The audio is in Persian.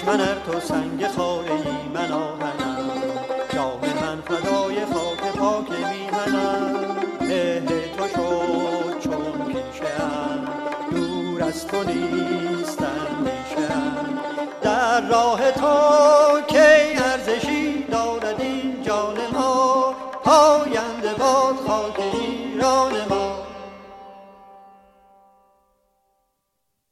دشمن ار تو سنگ خاره ای من آهنم، جام من فدای خاک پاک میهنم. تو شد چون پیشم دور از تو نیست اندیشم، در راه تو کی ارزشی دارد این جان ما، پاینده باد خاک ایران ما.